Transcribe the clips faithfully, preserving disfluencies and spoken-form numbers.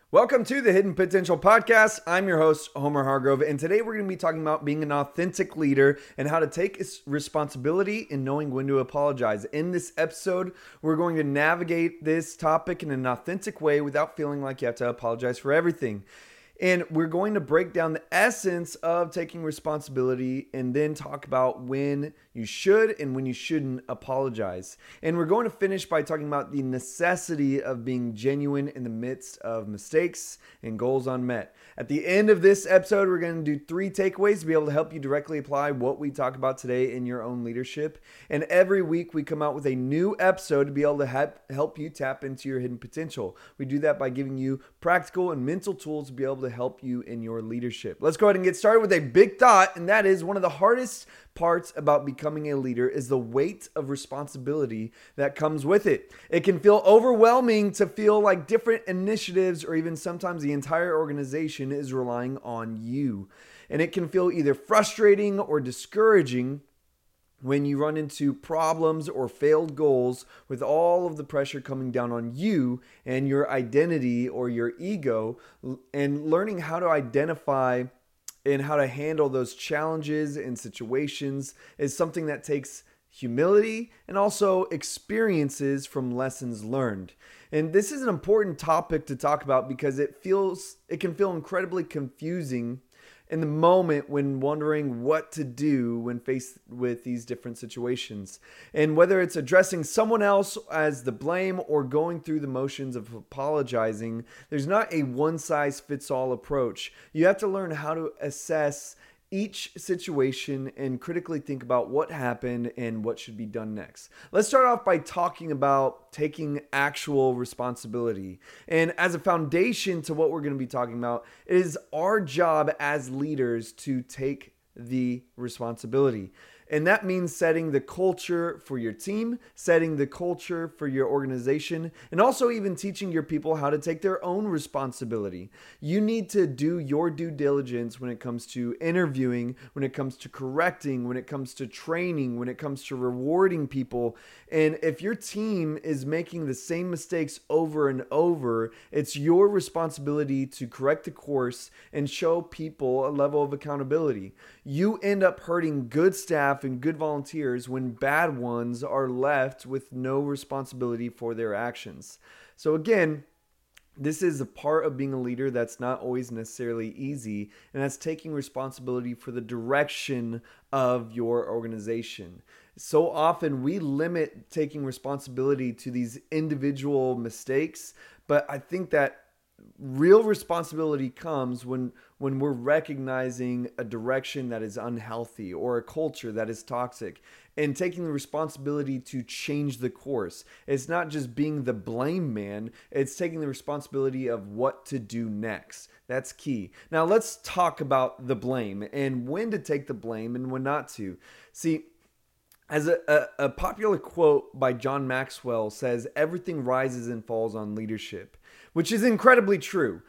Welcome to the Hidden Potential Podcast. I'm your host, Homer Hargrove, and today we're going to be talking about being an authentic leader and how to take responsibility and knowing when to apologize. In this episode, we're going to navigate this topic in an authentic way without feeling like you have to apologize for everything. And we're going to break down the essence of taking responsibility and then talk about when you should and when you shouldn't apologize. And we're going to finish by talking about the necessity of being genuine in the midst of mistakes and goals unmet. At the end of this episode, we're going to do three takeaways to be able to help you directly apply what we talk about today in your own leadership. And every week we come out with a new episode to be able to help you tap into your hidden potential. We do that by giving you practical and mental tools to be able to help you in your leadership. Let's go ahead and get started with a big thought, and that is one of the hardest parts about becoming a leader is the weight of responsibility that comes with it. It can feel overwhelming to feel like different initiatives or even sometimes the entire organization is relying on you. And it can feel either frustrating or discouraging when you run into problems or failed goals with all of the pressure coming down on you and your identity or your ego, and learning how to identify and how to handle those challenges and situations is something that takes humility and also experiences from lessons learned. And this is an important topic to talk about because it feels it can feel incredibly confusing in the moment when wondering what to do when faced with these different situations. And whether it's addressing someone else as the blame or going through the motions of apologizing, there's not a one-size-fits-all approach. You have to learn how to assess each situation and critically think about what happened and what should be done next. Let's start off by talking about taking actual responsibility. And as a foundation to what we're going to be talking about, it is our job as leaders to take the responsibility. And that means setting the culture for your team, setting the culture for your organization, and also even teaching your people how to take their own responsibility. You need to do your due diligence when it comes to interviewing, when it comes to correcting, when it comes to training, when it comes to rewarding people. And if your team is making the same mistakes over and over, it's your responsibility to correct the course and show people a level of accountability. You end up hurting good staff and good volunteers when bad ones are left with no responsibility for their actions. So again, this is a part of being a leader that's not always necessarily easy, and that's taking responsibility for the direction of your organization. So often we limit taking responsibility to these individual mistakes, but I think that real responsibility comes when when we're recognizing a direction that is unhealthy or a culture that is toxic and taking the responsibility to change the course. It's not just being the blame man, it's taking the responsibility of what to do next. That's key. Now let's talk about the blame and when to take the blame and when not to. See, As a, a, a popular quote by John Maxwell says, everything rises and falls on leadership, which is incredibly true.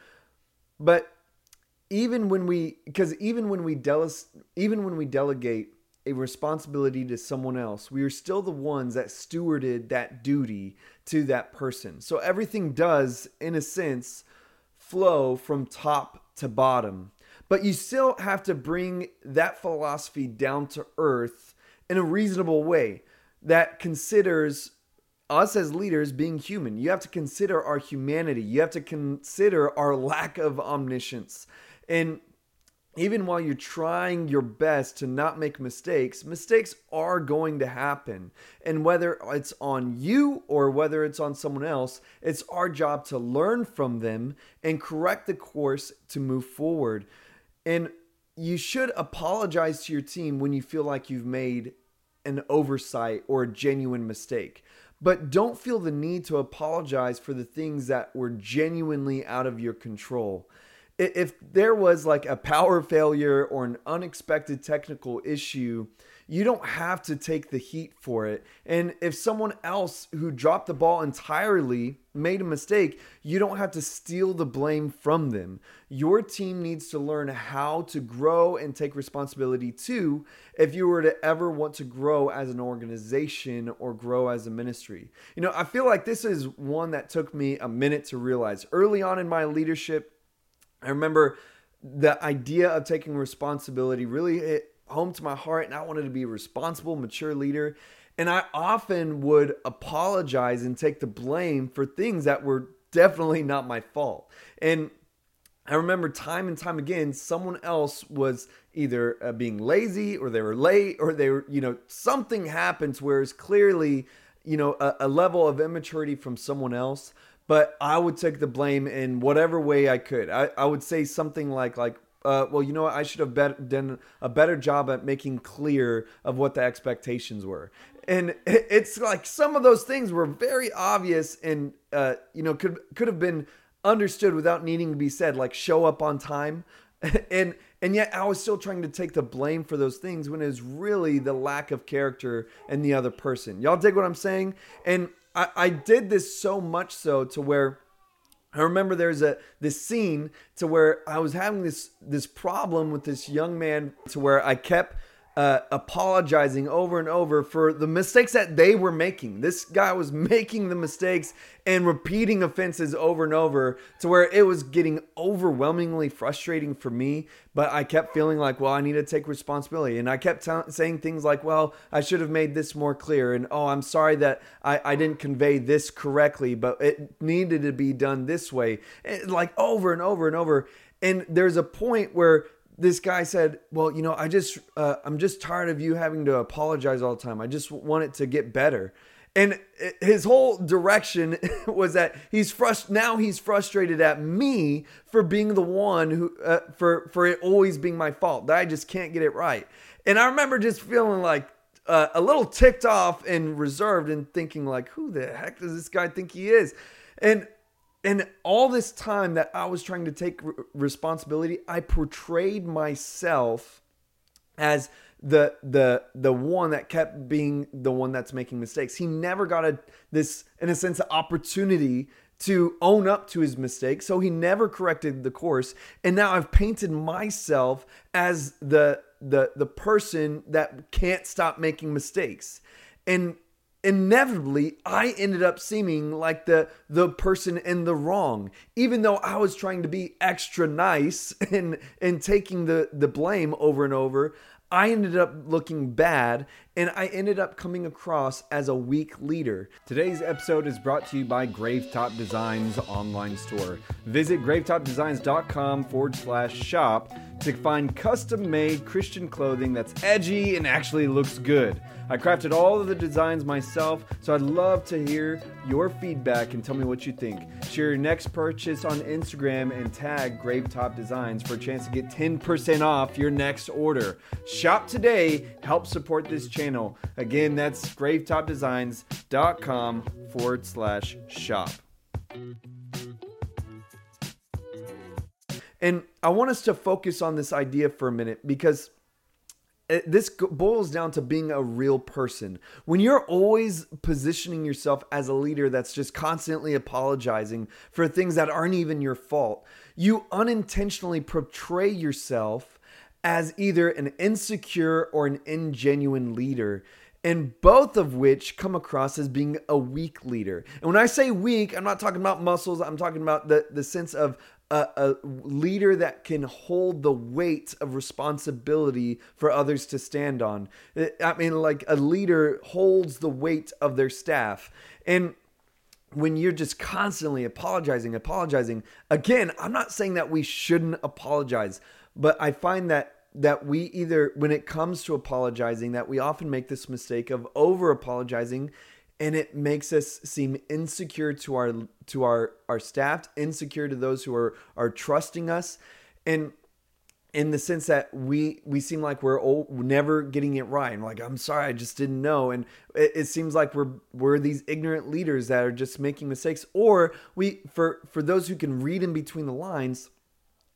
But even when we, because even when we dele- even when we delegate a responsibility to someone else, we are still the ones that stewarded that duty to that person. So everything does, in a sense, flow from top to bottom. But you still have to bring that philosophy down to earth in a reasonable way that considers us as leaders being human. You have to consider our humanity. You have to consider our lack of omniscience. And even while you're trying your best to not make mistakes, mistakes are going to happen. And whether it's on you or whether it's on someone else, it's our job to learn from them and correct the course to move forward. And you should apologize to your team when you feel like you've made an oversight or a genuine mistake. But don't feel the need to apologize for the things that were genuinely out of your control. If there was like a power failure or an unexpected technical issue, you don't have to take the heat for it. And if someone else who dropped the ball entirely made a mistake, you don't have to steal the blame from them. Your team needs to learn how to grow and take responsibility too, if you were to ever want to grow as an organization or grow as a ministry. You know, I feel like this is one that took me a minute to realize. Early on in my leadership, I remember the idea of taking responsibility really hit home to my heart, and I wanted to be a responsible, mature leader. And I often would apologize and take the blame for things that were definitely not my fault. And I remember time and time again, someone else was either uh, being lazy, or they were late, or they were, you know, something happened to where it's clearly, you know, a, a level of immaturity from someone else. But I would take the blame in whatever way I could. I, I would say something like, like, uh, well, you know what? I should have bet- done a better job at making clear of what the expectations were. And it, it's like some of those things were very obvious and, uh, you know, could could have been understood without needing to be said, like show up on time. and and yet I was still trying to take the blame for those things when it was really the lack of character in the other person. Y'all dig what I'm saying? And I, I did this so much so to where I remember there's a this scene to where I was having this this problem with this young man to where I kept uh, apologizing over and over for the mistakes that they were making. This guy was making the mistakes and repeating offenses over and over to where it was getting overwhelmingly frustrating for me. But I kept feeling like, well, I need to take responsibility. And I kept t- saying things like, well, I should have made this more clear. And, oh, I'm sorry that I, I didn't convey this correctly, but it needed to be done this way. And like over and over and over. And there's a point where this guy said, well, you know, I just, uh, I'm just tired of you having to apologize all the time. I just want it to get better. And his whole direction was that he's frust- now he's frustrated at me for being the one who, uh, for, for it always being my fault, that I just can't get it right. And I remember just feeling like uh, a little ticked off and reserved and thinking like, who the heck does this guy think he is? And And all this time that I was trying to take r- responsibility, I portrayed myself as the the the one that kept being the one that's making mistakes. He never got a this, in a sense, an opportunity to own up to his mistakes, so he never corrected the course. And now I've painted myself as the the the person that can't stop making mistakes. And inevitably, I ended up seeming like the the person in the wrong, even though I was trying to be extra nice and and taking the the blame over and over. I ended up looking bad, and I ended up coming across as a weak leader. Today's episode is brought to you by Gravetop Designs online store. Visit gravetopdesigns.com forward slash shop to find custom-made Christian clothing that's edgy and actually looks good. I crafted all of the designs myself, so I'd love to hear your feedback and tell me what you think. Share your next purchase on Instagram and tag Gravetop Designs for a chance to get ten percent off your next order. Shop today, help support this channel. Again, that's gravetopdesigns.com forward slash shop. And I want us to focus on this idea for a minute, because this boils down to being a real person. When you're always positioning yourself as a leader that's just constantly apologizing for things that aren't even your fault, you unintentionally portray yourself as either an insecure or an ingenuine leader, and both of which come across as being a weak leader. And when I say weak, I'm not talking about muscles. I'm talking about the, the sense of A, a leader that can hold the weight of responsibility for others to stand on. I mean, like a leader holds the weight of their staff. And when you're just constantly apologizing, apologizing, again, I'm not saying that we shouldn't apologize, but I find that that we either, when it comes to apologizing, that we often make this mistake of over apologizing. And it makes us seem insecure to our to our, our staff, insecure to those who are, are trusting us. And in the sense that we we seem like we're old, never getting it right. And like, I'm sorry, I just didn't know. And it, it seems like we're we're these ignorant leaders that are just making mistakes. Or we for for those who can read in between the lines,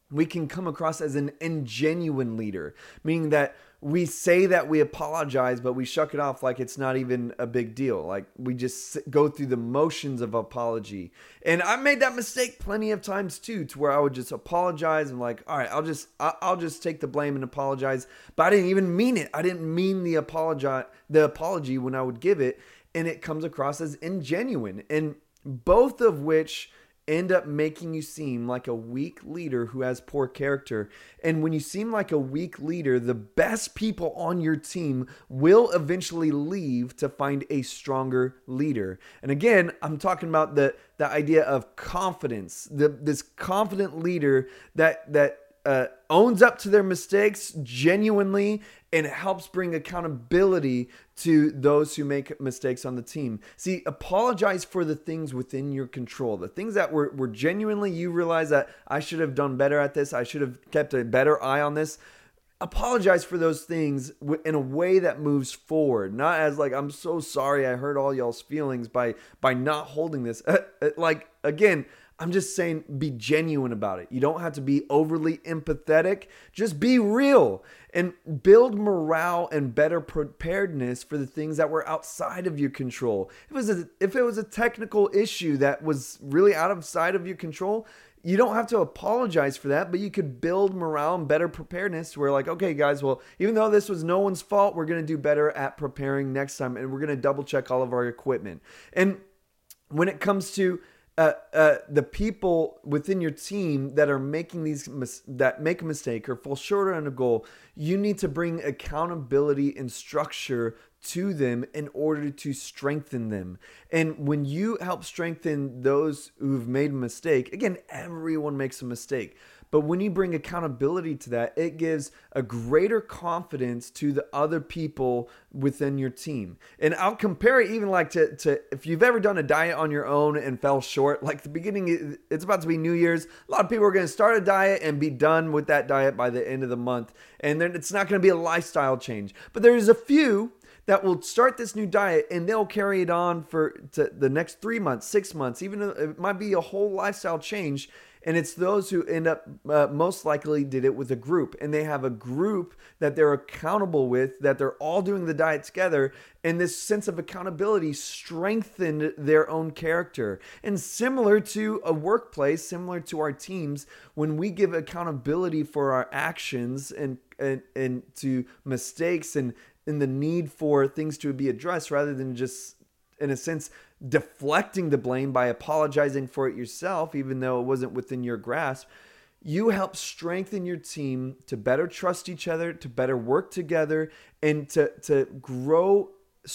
we can come across as an ingenuine leader, meaning that we say that we apologize, but we shuck it off like it's not even a big deal. Like we just go through the motions of apology. And I made that mistake plenty of times too, to where I would just apologize and like, all right, I'll just, I'll just take the blame and apologize. But I didn't even mean it. I didn't mean the apology, the apology when I would give it. And it comes across as ingenuine. And both of which end up making you seem like a weak leader who has poor character. And when you seem like a weak leader, the best people on your team will eventually leave to find a stronger leader. And again, I'm talking about the, the idea of confidence, the, this confident leader that, that uh, owns up to their mistakes genuinely and helps bring accountability to those who make mistakes on the team. See, apologize for the things within your control. The things that were, were genuinely, you realize that I should have done better at this. I should have kept a better eye on this. Apologize for those things in a way that moves forward. Not as like, I'm so sorry I hurt all y'all's feelings by, by not holding this. Like, again, I'm just saying be genuine about it. You don't have to be overly empathetic. Just be real and build morale and better preparedness for the things that were outside of your control. If it was a, if it was a technical issue that was really out of sight of your control, you don't have to apologize for that, but you could build morale and better preparedness where like, okay, guys, well, even though this was no one's fault, we're going to do better at preparing next time. And we're going to double check all of our equipment. And when it comes to Uh, uh, the people within your team that are making these mis- that make a mistake or fall short on a goal, you need to bring accountability and structure to them in order to strengthen them. And when you help strengthen those who've made a mistake, again, everyone makes a mistake. But when you bring accountability to that, it gives a greater confidence to the other people within your team. And I'll compare it even like to, to if you've ever done a diet on your own and fell short, like the beginning, it's about to be New Year's. A lot of people are going to start a diet and be done with that diet by the end of the month. And then it's not going to be a lifestyle change. But there's a few that will start this new diet and they'll carry it on for to the next three months, six months, even though it might be a whole lifestyle change. And it's those who end up uh, most likely did it with a group. And they have a group that they're accountable with, that they're all doing the diet together. And this sense of accountability strengthened their own character. And similar to a workplace, similar to our teams, when we give accountability for our actions and and, and to mistakes and, and the need for things to be addressed rather than just, in a sense, deflecting the blame by apologizing for it yourself, even though it wasn't within your grasp, you help strengthen your team to better trust each other, to better work together, and to, to grow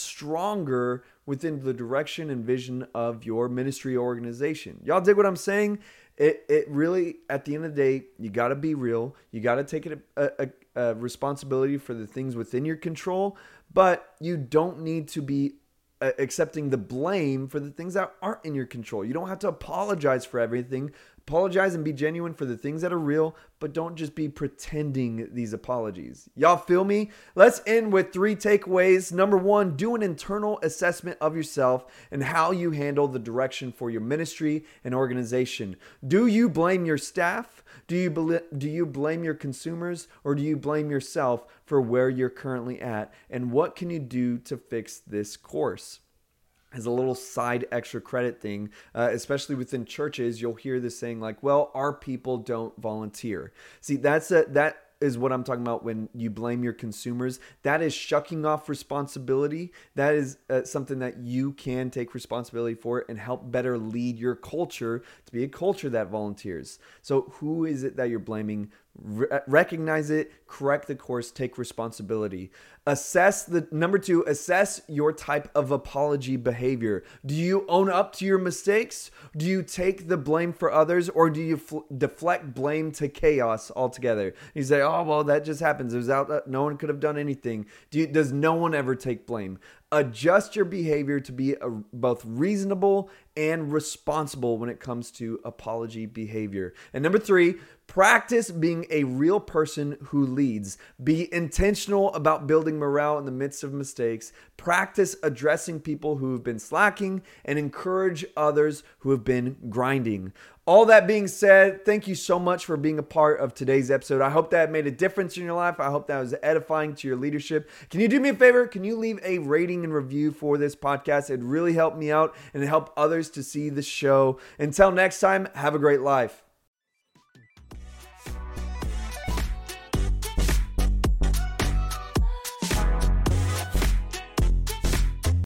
stronger within the direction and vision of your ministry organization. Y'all dig what I'm saying? It it really, at the end of the day, you got to be real. You got to take it a, a, a responsibility for the things within your control, but you don't need to be accepting the blame for the things that aren't in your control. You don't have to apologize for everything. Apologize and be genuine for the things that are real, but don't just be pretending these apologies. Y'all feel me? Let's end with three takeaways. Number one, do an internal assessment of yourself and how you handle the direction for your ministry and organization. Do you blame your staff? Do you bel- do you blame your consumers, or do you blame yourself for where you're currently at? And what can you do to fix this course? As a little side extra credit thing, uh, especially within churches, you'll hear this saying like, well, our people don't volunteer. See, that's a, that is what I'm talking about when you blame your consumers. That is shucking off responsibility. That is uh, something that you can take responsibility for and help better lead your culture to be a culture that volunteers. So who is it that you're blaming? Re- recognize it, correct the course, take responsibility. Assess the number two, assess your type of apology behavior. Do you own up to your mistakes? Do you take the blame for others, or do you fl- deflect blame to chaos altogether? You say, oh, well, that just happens. It was out, no one could have done anything. Do you, does no one ever take blame? Adjust your behavior to be a, both reasonable and responsible when it comes to apology behavior. And number three, Practice being a real person who leads. Be intentional about building morale in the midst of mistakes. Practice addressing people who have been slacking and encourage others who have been grinding. All that being said, thank you so much for being a part of today's episode. I hope that made a difference in your life. I hope that was edifying to your leadership. Can you do me a favor? Can you leave a rating and review for this podcast? It'd really help me out and help others to see the show. Until next time, have a great life.